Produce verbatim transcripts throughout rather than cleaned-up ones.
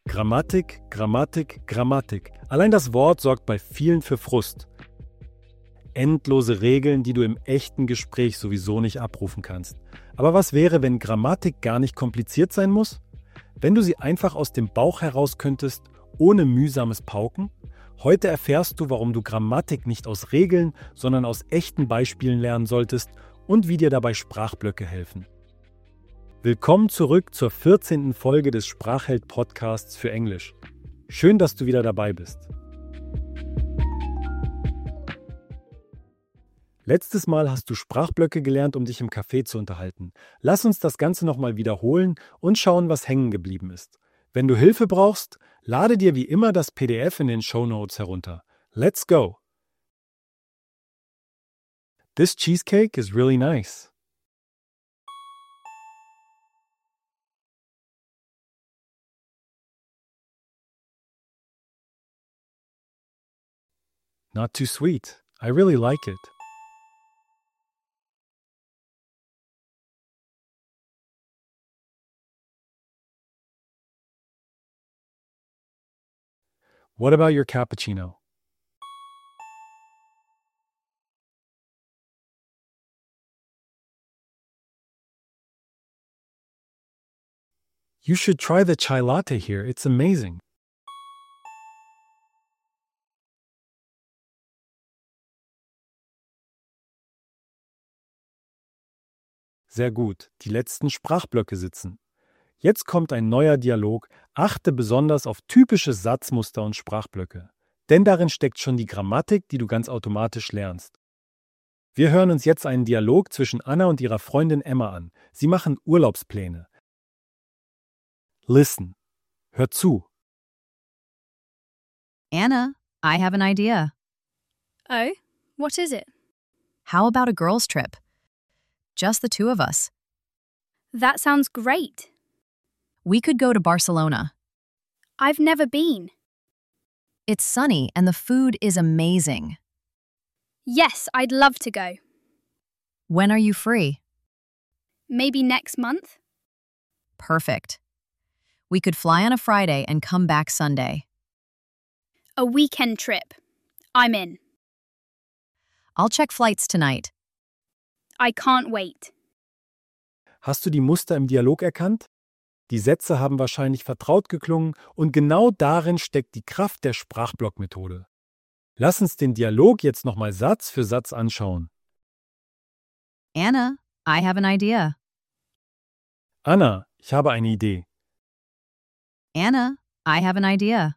Grammatik, Grammatik, Grammatik. Allein das Wort sorgt bei vielen für Frust. Endlose Regeln, die du im echten Gespräch sowieso nicht abrufen kannst. Aber was wäre, wenn Grammatik gar nicht kompliziert sein muss? Wenn du sie einfach aus dem Bauch heraus könntest, ohne mühsames Pauken? Heute erfährst du, warum du Grammatik nicht aus Regeln, sondern aus echten Beispielen lernen solltest und wie dir dabei Sprachblöcke helfen. Willkommen zurück zur vierzehnten Folge des Sprachheld-Podcasts für Englisch. Schön, dass du wieder dabei bist. Letztes Mal hast du Sprachblöcke gelernt, um dich im Café zu unterhalten. Lass uns das Ganze nochmal wiederholen und schauen, was hängen geblieben ist. Wenn du Hilfe brauchst, lade dir wie immer das P D F in den Shownotes herunter. Let's go! This cheesecake is really nice. Not too sweet. I really like it. What about your cappuccino? You should try the chai latte here. It's amazing. Sehr gut. Die letzten Sprachblöcke sitzen. Jetzt kommt ein neuer Dialog. Achte besonders auf typische Satzmuster und Sprachblöcke. Denn darin steckt schon die Grammatik, die du ganz automatisch lernst. Wir hören uns jetzt einen Dialog zwischen Anna und ihrer Freundin Emma an. Sie machen Urlaubspläne. Listen. Hör zu. Anna, I have an idea. Oh, what is it? How about a girls' trip? Just the two of us. That sounds great. We could go to Barcelona. I've never been. It's sunny and the food is amazing. Yes, I'd love to go. When are you free? Maybe next month? Perfect. We could fly on a Friday and come back Sunday. A weekend trip. I'm in. I'll check flights tonight. I can't wait. Hast du die Muster im Dialog erkannt? Die Sätze haben wahrscheinlich vertraut geklungen und genau darin steckt die Kraft der Sprachblock-Methode. Lass uns den Dialog jetzt nochmal Satz für Satz anschauen. Anna, I have an idea. Anna, ich habe eine Idee. Anna, I have an idea.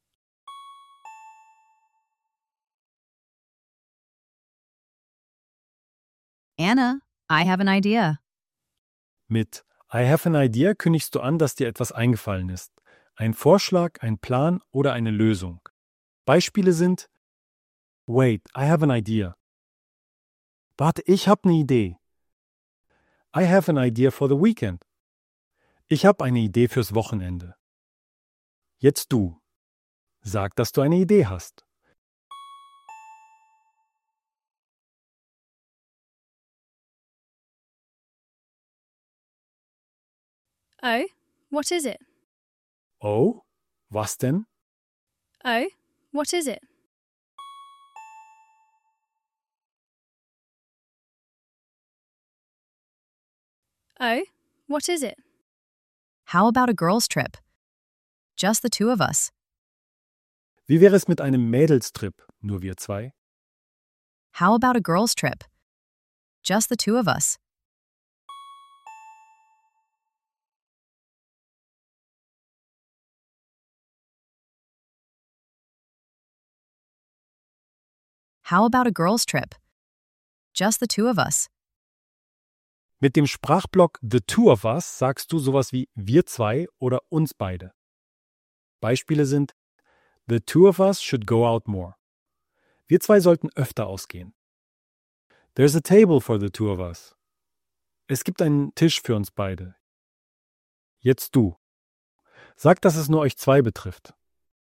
Anna, I have an idea. Mit I have an idea kündigst du an, dass dir etwas eingefallen ist. Ein Vorschlag, ein Plan oder eine Lösung. Beispiele sind: Wait, I have an idea. Warte, ich habe eine Idee. I have an idea for the weekend. Ich habe eine Idee fürs Wochenende. Jetzt du. Sag, dass du eine Idee hast. Oh, what is it? Oh, was denn? Oh, what is it? Oh, what is it? How about a girls' trip? Just the two of us. Wie wäre es mit einem Mädelstrip, nur wir zwei? How about a girls' trip? Just the two of us. How about a girls' trip? Just the two of us. Mit dem Sprachblock The Two of Us sagst du sowas wie wir zwei oder uns beide. Beispiele sind: The two of us should go out more. Wir zwei sollten öfter ausgehen. There's a table for the two of us. Es gibt einen Tisch für uns beide. Jetzt du. Sag, dass es nur euch zwei betrifft.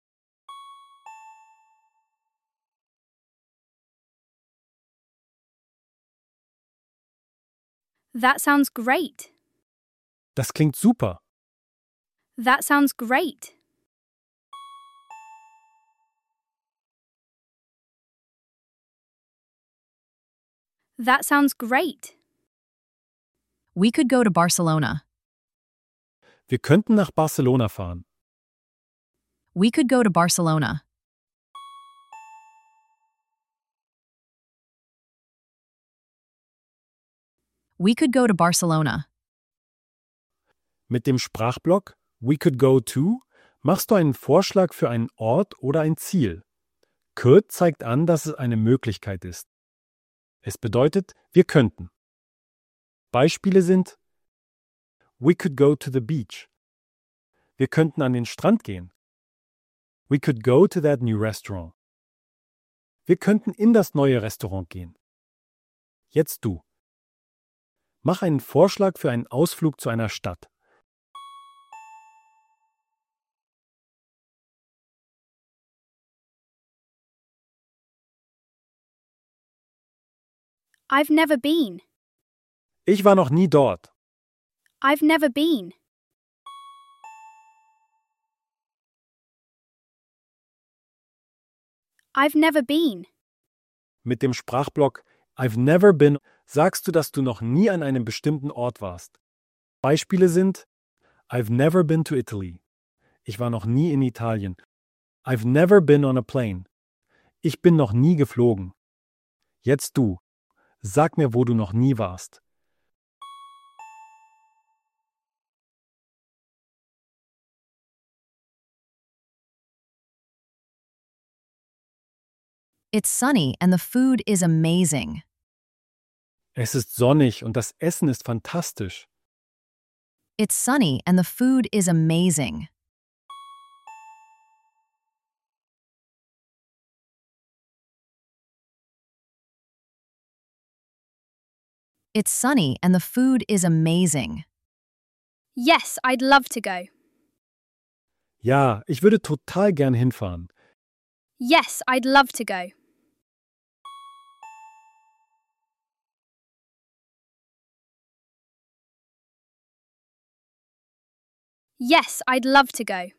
That sounds great. Das klingt super. That sounds great. That sounds great. We could go to Barcelona. Wir könnten nach Barcelona fahren. We could go to Barcelona. We could go to Barcelona. Mit dem Sprachblock We could go to machst du einen Vorschlag für einen Ort oder ein Ziel. Could zeigt an, dass es eine Möglichkeit ist. Es bedeutet, wir könnten. Beispiele sind We could go to the beach. Wir könnten an den Strand gehen. We could go to that new restaurant. Wir könnten in das neue Restaurant gehen. Jetzt du. Mach einen Vorschlag für einen Ausflug zu einer Stadt. I've never been. Ich war noch nie dort. I've never been. I've never been. Mit dem Sprachblock I've never been sagst du, dass du noch nie an einem bestimmten Ort warst. Beispiele sind I've never been to Italy. Ich war noch nie in Italien. I've never been on a plane. Ich bin noch nie geflogen. Jetzt du. Sag mir, wo du noch nie warst. It's sunny and the food is amazing. Es ist sonnig und das Essen ist fantastisch. It's sunny and the food is amazing. It's sunny and the food is amazing. Yes, I'd love to go. Ja, ich würde total gern hinfahren. Yes, I'd love to go. Yes, I'd love to go.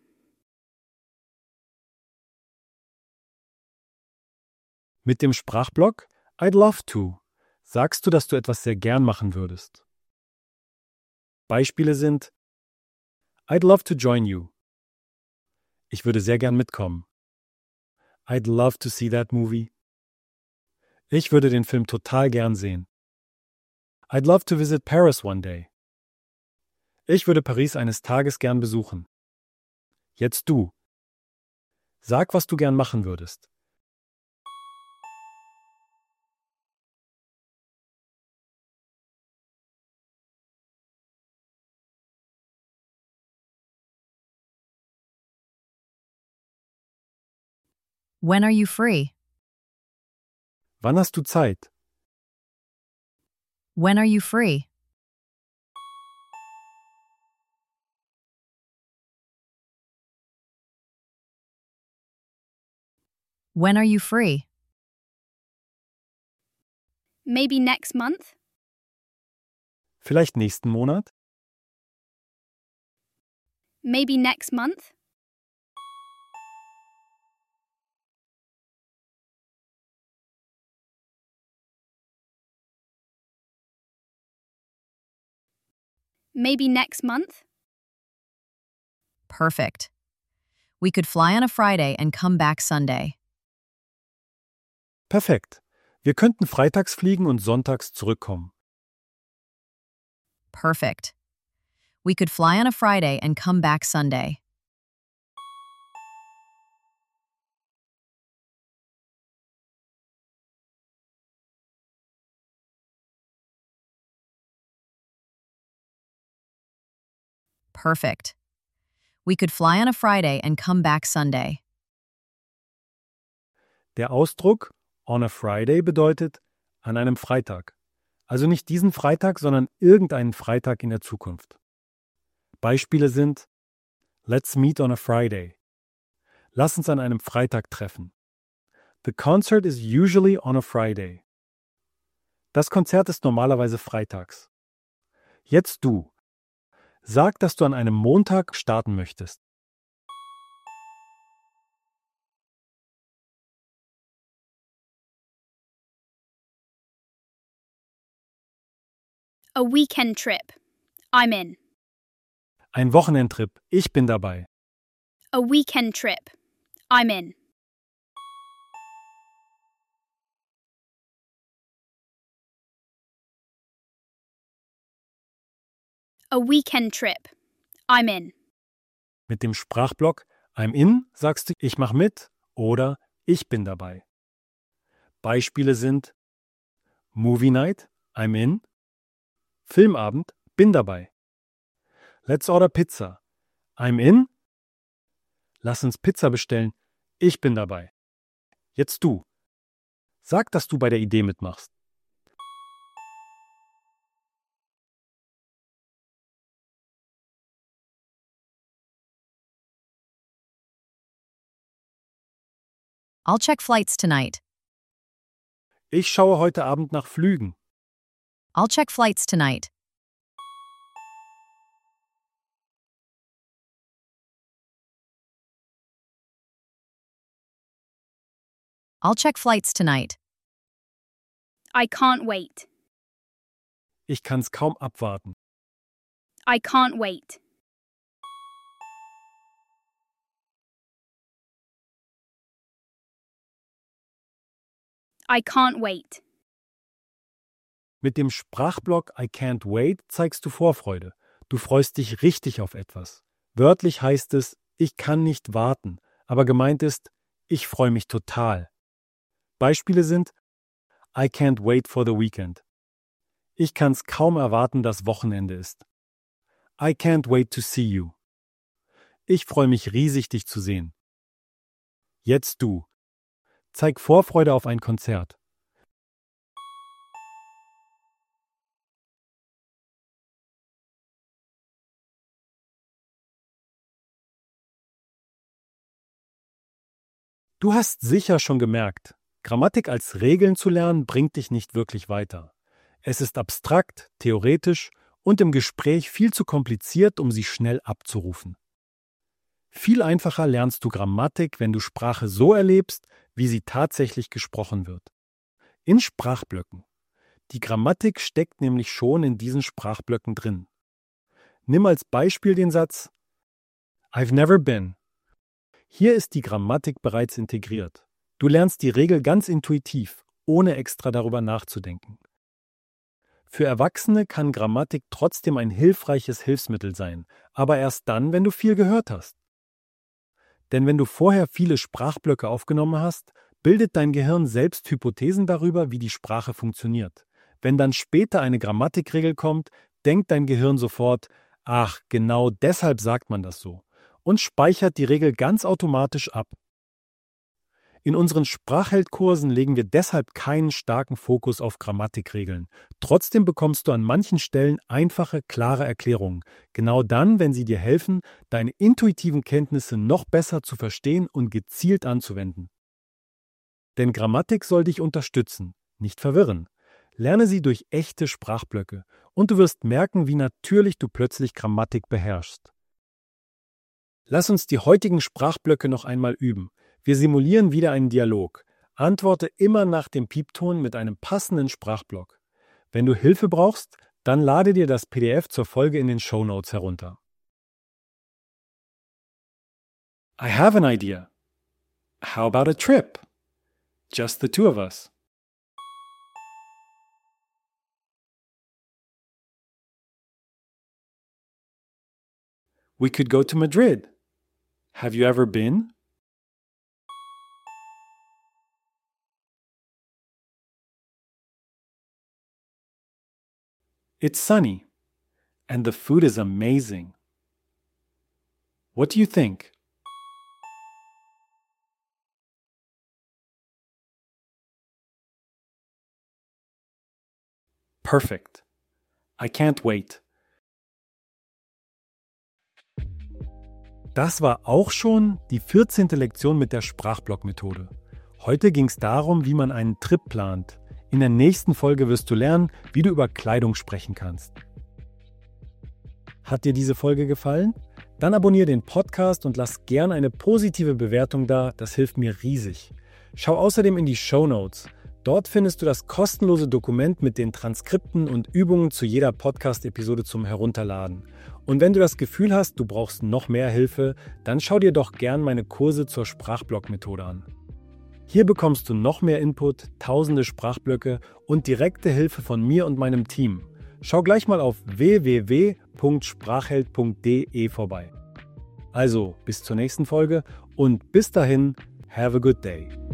Mit dem Sprachblock I'd love to sagst du, dass du etwas sehr gern machen würdest. Beispiele sind I'd love to join you. Ich würde sehr gern mitkommen. I'd love to see that movie. Ich würde den Film total gern sehen. I'd love to visit Paris one day. Ich würde Paris eines Tages gern besuchen. Jetzt du. Sag, was du gern machen würdest. When are you free? Wann hast du Zeit? When are you free? When are you free? Maybe next month? Vielleicht nächsten Monat? Maybe next month? Maybe next month? Perfect. We could fly on a Friday and come back Sunday. Perfekt. Wir könnten freitags fliegen und sonntags zurückkommen. Perfect. We could fly on a Friday and come back Sunday. Perfect. We could fly on a Friday and come back Sunday. Der Ausdruck on a Friday bedeutet an einem Freitag. Also nicht diesen Freitag, sondern irgendeinen Freitag in der Zukunft. Beispiele sind Let's meet on a Friday. Lass uns an einem Freitag treffen. The concert is usually on a Friday. Das Konzert ist normalerweise freitags. Jetzt du. Sag, dass du an einem Montag starten möchtest. A weekend trip. I'm in. Ein Wochenendtrip. Ich bin dabei. A weekend trip. I'm in. A weekend trip. I'm in. Mit dem Sprachblock I'm in sagst du ich mach mit oder ich bin dabei. Beispiele sind Movie Night, I'm in. Filmabend, bin dabei. Let's order pizza. I'm in. Lass uns Pizza bestellen. Ich bin dabei. Jetzt du. Sag, dass du bei der Idee mitmachst. I'll check flights tonight. Ich schaue heute Abend nach Flügen. I'll check flights tonight. I'll check flights tonight. I can't wait. Ich kann's kaum abwarten. I can't wait. I can't wait. Mit dem Sprachblock I can't wait zeigst du Vorfreude. Du freust dich richtig auf etwas. Wörtlich heißt es, ich kann nicht warten, aber gemeint ist, ich freue mich total. Beispiele sind I can't wait for the weekend. Ich kann's kaum erwarten, dass Wochenende ist. I can't wait to see you. Ich freue mich riesig, dich zu sehen. Jetzt du. Zeig Vorfreude auf ein Konzert. Du hast sicher schon gemerkt, Grammatik als Regeln zu lernen, bringt dich nicht wirklich weiter. Es ist abstrakt, theoretisch und im Gespräch viel zu kompliziert, um sie schnell abzurufen. Viel einfacher lernst du Grammatik, wenn du Sprache so erlebst, wie sie tatsächlich gesprochen wird. In Sprachblöcken. Die Grammatik steckt nämlich schon in diesen Sprachblöcken drin. Nimm als Beispiel den Satz I've never been. Hier ist die Grammatik bereits integriert. Du lernst die Regel ganz intuitiv, ohne extra darüber nachzudenken. Für Erwachsene kann Grammatik trotzdem ein hilfreiches Hilfsmittel sein, aber erst dann, wenn du viel gehört hast. Denn wenn du vorher viele Sprachblöcke aufgenommen hast, bildet dein Gehirn selbst Hypothesen darüber, wie die Sprache funktioniert. Wenn dann später eine Grammatikregel kommt, denkt dein Gehirn sofort, ach, genau deshalb sagt man das so, und speichert die Regel ganz automatisch ab. In unseren Sprachheldkursen legen wir deshalb keinen starken Fokus auf Grammatikregeln. Trotzdem bekommst du an manchen Stellen einfache, klare Erklärungen. Genau dann, wenn sie dir helfen, deine intuitiven Kenntnisse noch besser zu verstehen und gezielt anzuwenden. Denn Grammatik soll dich unterstützen, nicht verwirren. Lerne sie durch echte Sprachblöcke und du wirst merken, wie natürlich du plötzlich Grammatik beherrschst. Lass uns die heutigen Sprachblöcke noch einmal üben. Wir simulieren wieder einen Dialog. Antworte immer nach dem Piepton mit einem passenden Sprachblock. Wenn du Hilfe brauchst, dann lade dir das P D F zur Folge in den Shownotes herunter. I have an idea. How about a trip? Just the two of us. We could go to Madrid. Have you ever been? It's sunny, and the food is amazing. What do you think? Perfect. I can't wait. Das war auch schon die vierzehnte Lektion mit der Sprachblock-Methode. Heute ging es darum, wie man einen Trip plant. In der nächsten Folge wirst du lernen, wie du über Kleidung sprechen kannst. Hat dir diese Folge gefallen? Dann abonniere den Podcast und lass gern eine positive Bewertung da, das hilft mir riesig. Schau außerdem in die Shownotes. Dort findest du das kostenlose Dokument mit den Transkripten und Übungen zu jeder Podcast-Episode zum Herunterladen. Und wenn du das Gefühl hast, du brauchst noch mehr Hilfe, dann schau dir doch gern meine Kurse zur Sprachblock-Methode an. Hier bekommst du noch mehr Input, tausende Sprachblöcke und direkte Hilfe von mir und meinem Team. Schau gleich mal auf w w w punkt sprachheld punkt d e vorbei. Also, bis zur nächsten Folge und bis dahin, have a good day.